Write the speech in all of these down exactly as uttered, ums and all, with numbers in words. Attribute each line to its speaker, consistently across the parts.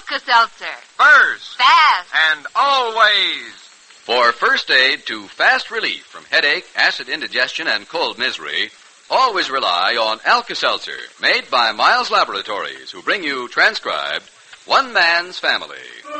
Speaker 1: Alka-Seltzer.
Speaker 2: First.
Speaker 1: Fast.
Speaker 2: And always.
Speaker 3: For first aid to fast relief from headache, acid indigestion, and cold misery, always rely on Alka-Seltzer, made by Miles Laboratories, who bring you transcribed One Man's Family.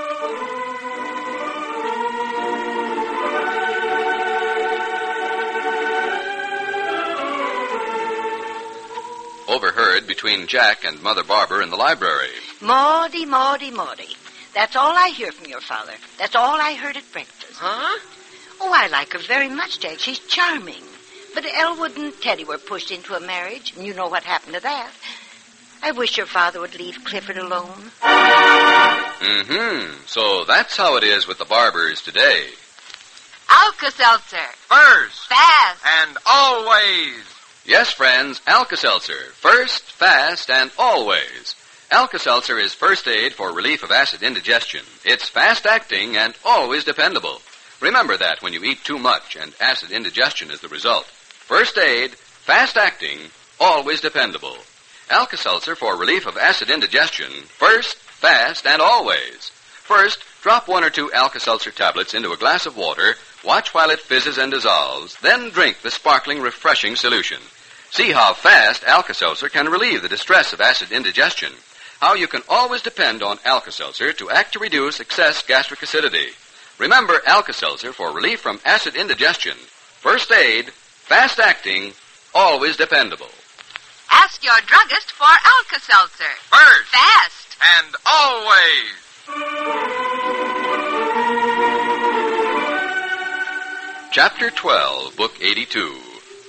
Speaker 3: Overheard between Jack and Mother Barber in the library.
Speaker 4: Maudie, Maudie, Maudie. That's all I hear from your father. That's all I heard at breakfast.
Speaker 5: Huh?
Speaker 4: Oh, I like her very much, Jack. She's charming. But Elwood and Teddy were pushed into a marriage, and you know what happened to that. I wish your father would leave Clifford alone.
Speaker 3: Mm-hmm. So that's how it is with the Barbers today.
Speaker 1: Alka-Seltzer.
Speaker 2: First.
Speaker 1: Fast.
Speaker 2: And always.
Speaker 3: Yes, friends, Alka-Seltzer. First, fast, and always. Alka-Seltzer is first aid for relief of acid indigestion. It's fast-acting and always dependable. Remember that when you eat too much and acid indigestion is the result. First aid, fast-acting, always dependable. Alka-Seltzer for relief of acid indigestion. First, fast, and always. First, drop one or two Alka-Seltzer tablets into a glass of water, watch while it fizzes and dissolves, then drink the sparkling, refreshing solution. See how fast Alka-Seltzer can relieve the distress of acid indigestion. How you can always depend on Alka-Seltzer to act to reduce excess gastric acidity. Remember Alka-Seltzer for relief from acid indigestion. First aid, fast-acting, always dependable.
Speaker 1: Ask your druggist for Alka-Seltzer.
Speaker 2: First.
Speaker 1: Fast.
Speaker 2: And always.
Speaker 3: Chapter twelve, Book eighty-two.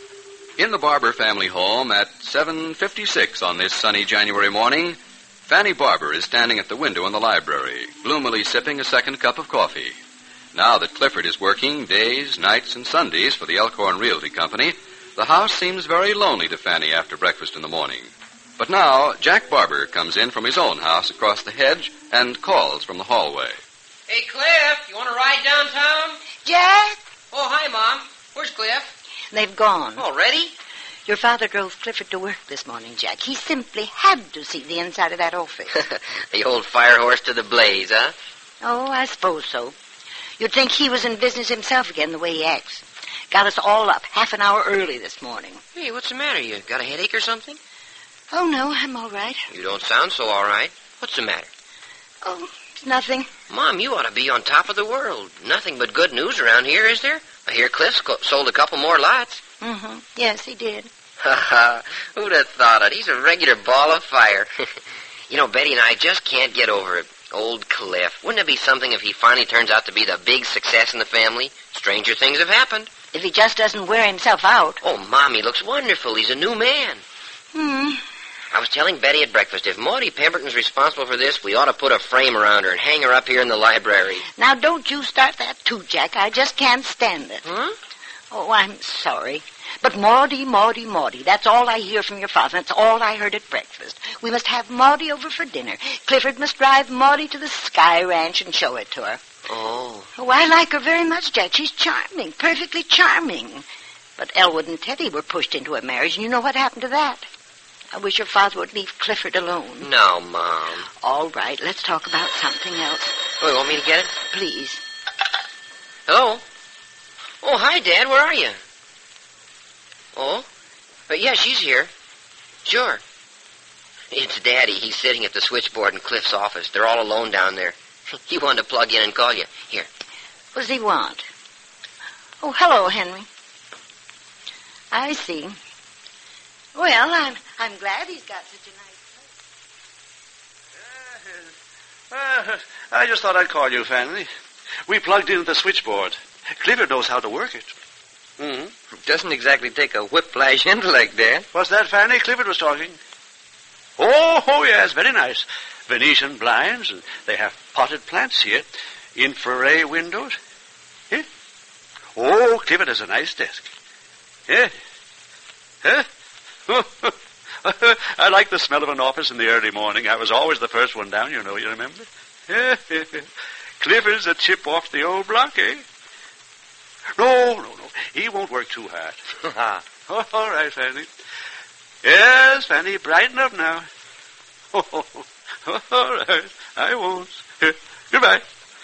Speaker 3: In the Barber family home at seven fifty-six on this sunny January morning, Fanny Barber is standing at the window in the library, gloomily sipping a second cup of coffee. Now that Clifford is working days, nights, and Sundays for the Elkhorn Realty Company, the house seems very lonely to Fanny after breakfast in the morning. But now, Jack Barber comes in from his own house across the hedge and calls from the hallway.
Speaker 5: Hey, Cliff, you want to ride downtown?
Speaker 4: Jack?
Speaker 5: Oh, hi, Mom. Where's Cliff?
Speaker 4: They've gone.
Speaker 5: Already?
Speaker 4: Your father drove Clifford to work this morning, Jack. He simply had to see the inside of that office.
Speaker 5: The old fire horse to the blaze, huh?
Speaker 4: Oh, I suppose so. You'd think he was in business himself again, the way he acts. Got us all up half an hour early this morning.
Speaker 5: Hey, what's the matter? You got a headache or something?
Speaker 4: Oh, no, I'm all right.
Speaker 5: You don't sound so all right. What's the matter?
Speaker 4: Oh, it's nothing.
Speaker 5: Mom, you ought to be on top of the world. Nothing but good news around here, is there? I hear Cliff's co- sold a couple more lots.
Speaker 4: Mm-hmm. Yes, he did.
Speaker 5: Ha ha. Who'd have thought it? He's a regular ball of fire. You know, Betty and I just can't get over it. Old Cliff. Wouldn't it be something if he finally turns out to be the big success in the family? Stranger things have happened.
Speaker 4: If he just doesn't wear himself out.
Speaker 5: Oh, Mom, he looks wonderful. He's a new man.
Speaker 4: Hmm.
Speaker 5: I was telling Betty at breakfast, if Maudie Pemberton's responsible for this, we ought to put a frame around her and hang her up here in the library.
Speaker 4: Now, don't you start that too, Jack. I just can't stand it.
Speaker 5: Huh?
Speaker 4: Oh, I'm sorry. But Maudie, Maudie, Maudie, that's all I hear from your father. That's all I heard at breakfast. We must have Maudie over for dinner. Clifford must drive Maudie to the Sky Ranch and show it to her.
Speaker 5: Oh.
Speaker 4: Oh, I like her very much, Jack. She's charming, perfectly charming. But Elwood and Teddy were pushed into a marriage, and you know what happened to that. I wish your father would leave Clifford alone.
Speaker 5: No, Mom.
Speaker 4: All right, let's talk about something else.
Speaker 5: Oh, you want me to get it?
Speaker 4: Please.
Speaker 5: Hello? Oh, hi, Dad. Where are you? Oh? But yeah, she's here. Sure. It's Daddy. He's sitting at the switchboard in Cliff's office. They're all alone down there. He wanted to plug in and call you. Here.
Speaker 4: What does he want? Oh, hello, Henry. I see. Well, I'm I'm glad he's got such a nice place.
Speaker 6: Uh, I just thought I'd call you, Fanny. We plugged in the switchboard. Clifford knows how to work it.
Speaker 5: Mm-hmm. Doesn't exactly take a whiplash intellect, Dad.
Speaker 6: What's that, Fanny? Clifford was talking. Oh, oh, yes, very nice. Venetian blinds, and they have potted plants here. Infrared windows. Yeah. Oh, Clifford has a nice desk. Yeah. Huh? I like the smell of an office in the early morning. I was always the first one down, you know, you remember? Clifford's a chip off the old block, eh? No, no, no. He won't work too hard. Oh, all right, Fanny. Yes, Fanny, brighten up now. Oh, All right. I won't. Goodbye.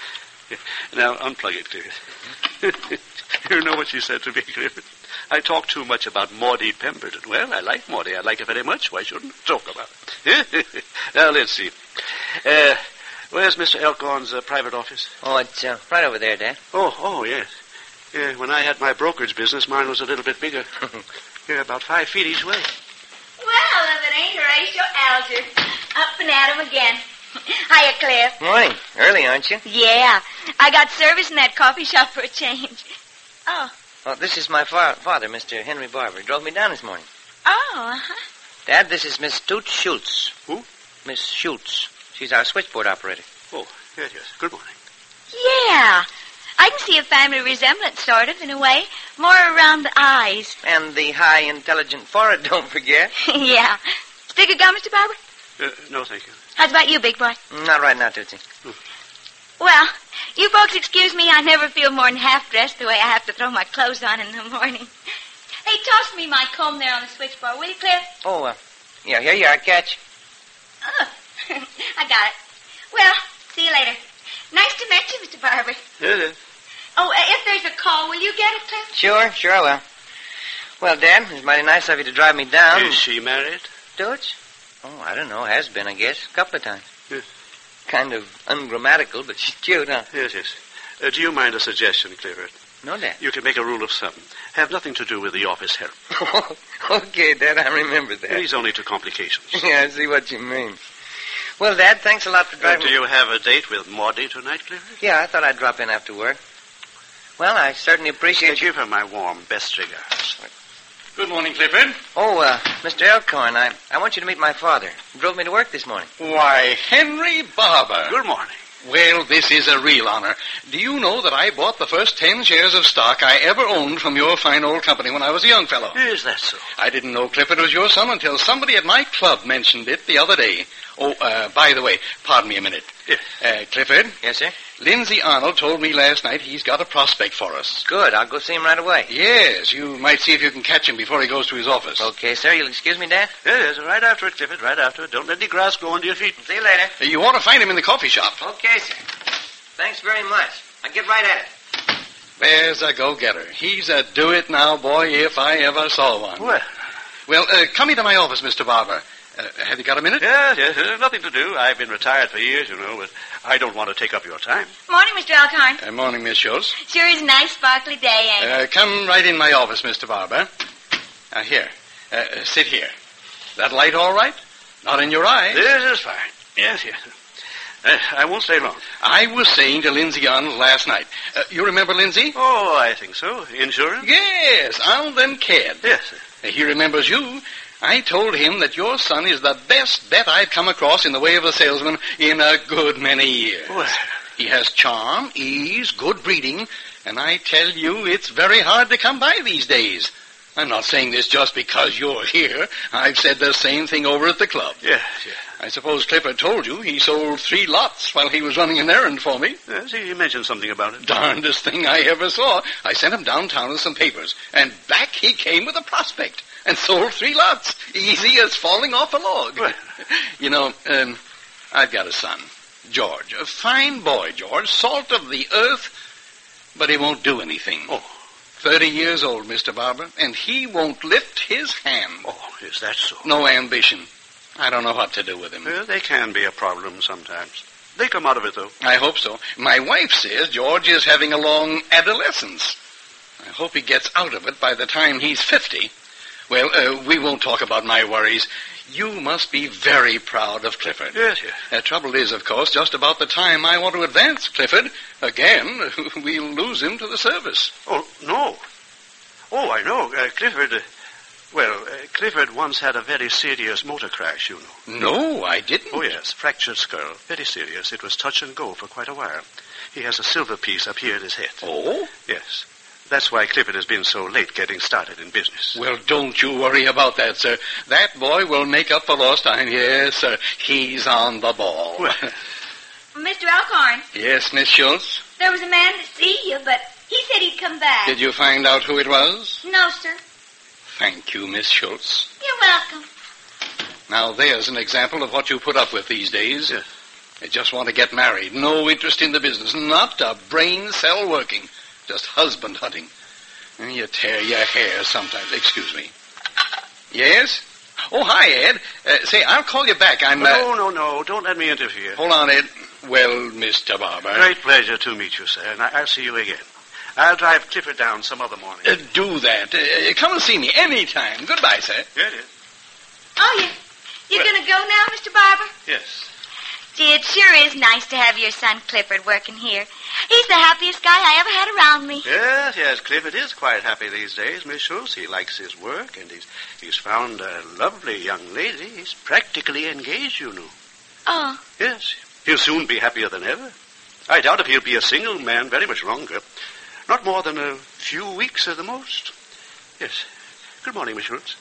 Speaker 6: Now, unplug it, Clifford. You know what she said to me, Clifford? I talk too much about Maudie Pemberton. Well, I like Maudie. I like her very much. Why shouldn't I talk about it? Now, let's see. Uh, where's Mister Elkhorn's uh, private office?
Speaker 5: Oh, it's uh, right over there, Dad.
Speaker 6: Oh, oh, yes. Yeah, when I had my brokerage business, mine was a little bit bigger. Yeah, about five feet each way.
Speaker 7: Well, if it ain't Horatio Alger, up and at him again. Hiya, Cliff.
Speaker 5: Morning. Early, aren't you?
Speaker 7: Yeah, I got service in that coffee shop for a change. Oh,
Speaker 5: Well, this is my fa- father, Mister Henry Barber. He drove me down this morning.
Speaker 7: oh, uh-huh.
Speaker 5: Dad, this is Miss Toots Schultz.
Speaker 6: Who?
Speaker 5: Miss Schultz. She's our switchboard operator.
Speaker 6: Oh, yes, yes. Good morning.
Speaker 7: Yeah, I can see a family resemblance, sort of, in a way. More around the eyes.
Speaker 5: And the high, intelligent forehead, don't forget.
Speaker 7: Yeah. Stick a gum, Mister Barber?
Speaker 6: Uh, no, thank you.
Speaker 7: How's about you, big boy?
Speaker 5: Not right now, Tootsie.
Speaker 7: Well, you folks excuse me, I never feel more than half-dressed the way I have to throw my clothes on in the morning. Hey, toss me my comb there on the switchboard, will you, Cliff?
Speaker 5: Oh, uh, yeah, here you are, catch.
Speaker 7: Oh, I got it. Well, see you later. Nice to meet you, Mister Barber.
Speaker 6: Yes, yes.
Speaker 7: Oh, uh, if there's a call, will you get it, Cliff?
Speaker 5: Sure, sure I will. Well, Dad, it's mighty nice of you to drive me down.
Speaker 6: Is she married?
Speaker 5: Toots? Oh, I don't know. Has been, I guess. A couple of times.
Speaker 6: Yes.
Speaker 5: Kind of ungrammatical, but she's cute, huh?
Speaker 6: Yes, yes. Uh, do you mind a suggestion, Clifford?
Speaker 5: No, Dad.
Speaker 6: You can make a rule of thumb. Have nothing to do with the office help.
Speaker 5: Okay, Dad, I remember that.
Speaker 6: These only two complications.
Speaker 5: Yeah, I see what you mean. Well, Dad, thanks a lot for
Speaker 6: Uh,
Speaker 5: driving
Speaker 6: do you have a date with Maudie tonight, Clifford?
Speaker 5: Yeah, I thought I'd drop in after work. Well, I certainly appreciate you.
Speaker 6: Give her my warm best regards.
Speaker 2: Good morning, Clifford.
Speaker 5: Oh, uh, Mister Elkhorn, I, I want you to meet my father. He drove me to work this morning.
Speaker 2: Why, Henry Barber.
Speaker 6: Good morning.
Speaker 2: Well, this is a real honor. Do you know that I bought the first ten shares of stock I ever owned from your fine old company when I was a young fellow?
Speaker 6: Is that so?
Speaker 2: I didn't know Clifford was your son until somebody at my club mentioned it the other day. Oh, uh, by the way, pardon me a minute.
Speaker 6: Yes.
Speaker 2: Uh, Clifford,
Speaker 5: Yes, sir?
Speaker 2: Lindsay Arnold told me last night he's got a prospect for us.
Speaker 5: Good. I'll go see him right away.
Speaker 2: Yes, you might see if you can catch him before he goes to his office.
Speaker 5: Okay, sir. You'll excuse me, Dad?
Speaker 6: Yes, yes, right after it, Clifford, right after it. Don't let any grass go under your feet.
Speaker 5: See you later.
Speaker 2: You ought to find him in the coffee shop.
Speaker 5: Okay, sir. Thanks very much. I'll get right at it.
Speaker 2: There's a go-getter. He's a do-it-now boy if I ever saw one.
Speaker 6: Well,
Speaker 2: Well, uh, come into my office, Mister Barber. Uh, have you got a minute?
Speaker 6: yes, yes, there's nothing to do. I've been retired for years, you know, but I don't want to take up your time.
Speaker 7: Morning, Mister Elkhorn.
Speaker 2: Uh, morning, Miss Schultz.
Speaker 7: Sure is a nice, sparkly day, ain't it?
Speaker 2: Uh, come right in my office, Mister Barber. Uh, here. Uh, uh, sit here. That light all right? Not in your eye?
Speaker 6: This is fine. Yes, yes. Uh, I won't stay long.
Speaker 2: I was saying to Lindsay Arnold last night. Uh, you remember Lindsay?
Speaker 6: Oh, I think so. Insurance?
Speaker 2: Yes, Arnold and Cad.
Speaker 6: Yes, sir.
Speaker 2: Uh, he remembers you. I told him that your son is the best bet I've come across in the way of a salesman in a good many years.
Speaker 6: Well,
Speaker 2: He has charm, ease, good breeding, and I tell you it's very hard to come by these days. I'm not saying this just because you're here. I've said the same thing over at the club.
Speaker 6: yes, yes.
Speaker 2: I suppose Clifford told you he sold three lots while he was running an errand for me.
Speaker 6: Yes, he mentioned something about it.
Speaker 2: Darndest thing I ever saw. I sent him downtown with some papers, and back he came with a prospect, and sold three lots, easy as falling off a log.
Speaker 6: Well.
Speaker 2: You know, um, I've got a son, George. A fine boy, George, salt of the earth, but he won't do anything.
Speaker 6: Oh.
Speaker 2: Thirty years old, Mister Barber, and he won't lift his hand.
Speaker 6: Oh, is that so?
Speaker 2: No ambition. I don't know what to do with him.
Speaker 6: Well, they can be a problem sometimes. They come out of it, though.
Speaker 2: I hope so. My wife says George is having a long adolescence. I hope he gets out of it by the time he's fifty. Well, uh, we won't talk about my worries. You must be very proud of Clifford.
Speaker 6: Yes, yes.
Speaker 2: The trouble is, of course, just about the time I want to advance Clifford, again, we'll lose him to the service.
Speaker 6: Oh, no. Oh, I know. Uh, Clifford... Uh, well, uh, Clifford once had a very serious motor crash, you know.
Speaker 2: No, I didn't.
Speaker 6: Oh, yes. Fractured skull. Very serious. It was touch and go for quite a while. He has a silver piece up here at his head.
Speaker 2: Oh?
Speaker 6: Yes. That's why Clifford has been so late getting started in business.
Speaker 2: Well, don't you worry about that, sir. That boy will make up for lost time. Yes, sir. He's on the ball.
Speaker 6: Well,
Speaker 7: Mister Elkhorn,
Speaker 2: Yes, Miss Schultz?
Speaker 7: there was a man to see you, but he said he'd come back.
Speaker 2: Did you find out who it was?
Speaker 7: No, sir.
Speaker 2: Thank you, Miss Schultz.
Speaker 7: You're welcome.
Speaker 2: Now, there's an example of what you put up with these days.
Speaker 6: Yes.
Speaker 2: They just want to get married. No interest in the business. Not a brain cell working. Just husband hunting. And you tear your hair sometimes. Excuse me. Yes? Oh, hi, Ed. Uh, say, I'll call you back. I'm... Uh...
Speaker 6: No, no, no. Don't let me interfere.
Speaker 2: Hold on, Ed. Well, Mister Barber.
Speaker 6: Great pleasure to meet you, sir, and I- I'll see you again. I'll drive Clifford down some other morning.
Speaker 2: Uh, do that. Uh, come and see me anytime. Goodbye, sir.
Speaker 6: Yeah, it is.
Speaker 7: Oh, you, you're going to go now, Mister Barber?
Speaker 6: Yes.
Speaker 7: Gee, it sure is nice to have your son Clifford working here. He's the happiest guy I ever had around me.
Speaker 6: Yes, yes, Clifford is quite happy these days, Miss Schultz. He likes his work, and he's he's found a lovely young lady. He's practically engaged, you know.
Speaker 7: Oh.
Speaker 6: Yes, he'll soon be happier than ever. I doubt if he'll be a single man very much longer. Not more than a few weeks at the most. Yes. Good morning, Miss Schultz.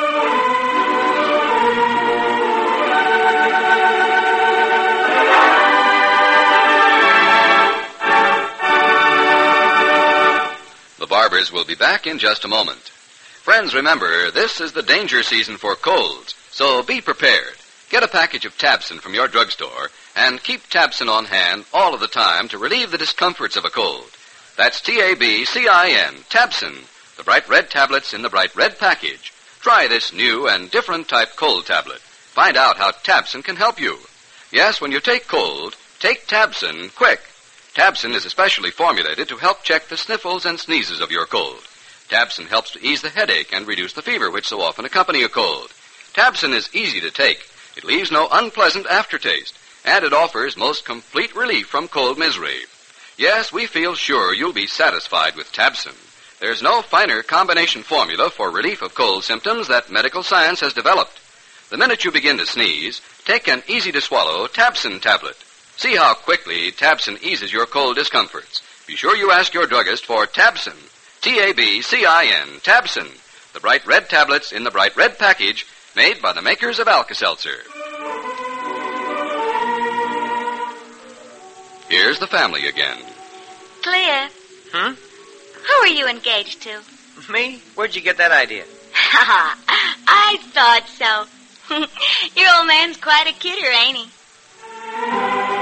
Speaker 3: The Barbers will be back in just a moment. Friends, remember, this is the danger season for colds, so be prepared. Get a package of Tabson from your drugstore and keep Tabson on hand all of the time to relieve the discomforts of a cold. That's T A B C I N, Tabson, the bright red tablets in the bright red package. Try this new and different type cold tablet. Find out how Tabson can help you. Yes, when you take cold, take Tabson quick. Tabson is especially formulated to help check the sniffles and sneezes of your cold. Tabson helps to ease the headache and reduce the fever which so often accompany a cold. Tabson is easy to take. It leaves no unpleasant aftertaste, and it offers most complete relief from cold misery. Yes, we feel sure you'll be satisfied with Tabson. There's no finer combination formula for relief of cold symptoms that medical science has developed. The minute you begin to sneeze, take an easy-to-swallow Tabson tablet. See how quickly Tabson eases your cold discomforts. Be sure you ask your druggist for Tabson, T A B C I N, Tabson, the bright red tablets in the bright red package made by the makers of Alka-Seltzer. Here's the family again.
Speaker 7: Cliff,
Speaker 5: Hmm?
Speaker 7: who are you engaged to?
Speaker 5: Me? Where'd you get that idea?
Speaker 7: I thought so. Your old man's quite a kidder, ain't he?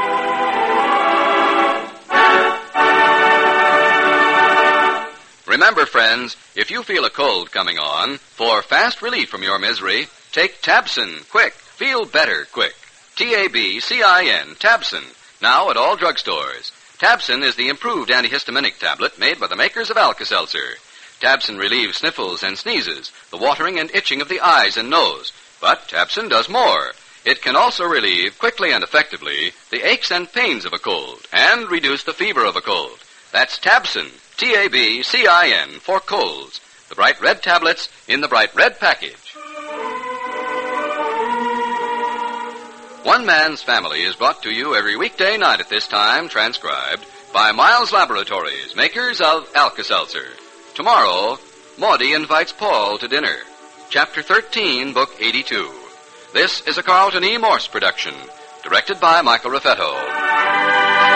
Speaker 3: Remember, friends, if you feel a cold coming on, for fast relief from your misery, take Tabson quick. Feel better quick. T A B C I N, Tabson, now at all drugstores. Tabson is the improved antihistaminic tablet made by the makers of Alka-Seltzer. Tabson relieves sniffles and sneezes, the watering and itching of the eyes and nose. But Tabson does more. It can also relieve quickly and effectively the aches and pains of a cold and reduce the fever of a cold. That's Tabson, T A B C I N, for colds. The bright red tablets in the bright red package. One Man's Family is brought to you every weekday night at this time, transcribed by Miles Laboratories, makers of Alka-Seltzer. Tomorrow, Maudie invites Paul to dinner. Chapter thirteen, Book eighty-two. This is a Carlton E. Morse production, directed by Michael Raffetto.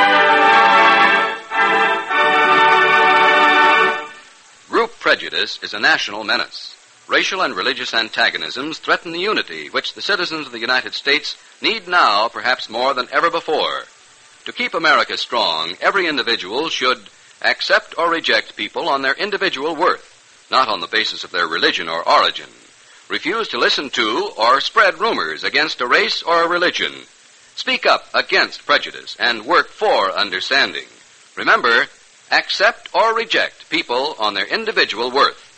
Speaker 3: Group prejudice is a national menace. Racial and religious antagonisms threaten the unity which the citizens of the United States need now perhaps more than ever before. To keep America strong, every individual should accept or reject people on their individual worth, not on the basis of their religion or origin. Refuse to listen to or spread rumors against a race or a religion. Speak up against prejudice and work for understanding. Remember, accept or reject people on their individual worth.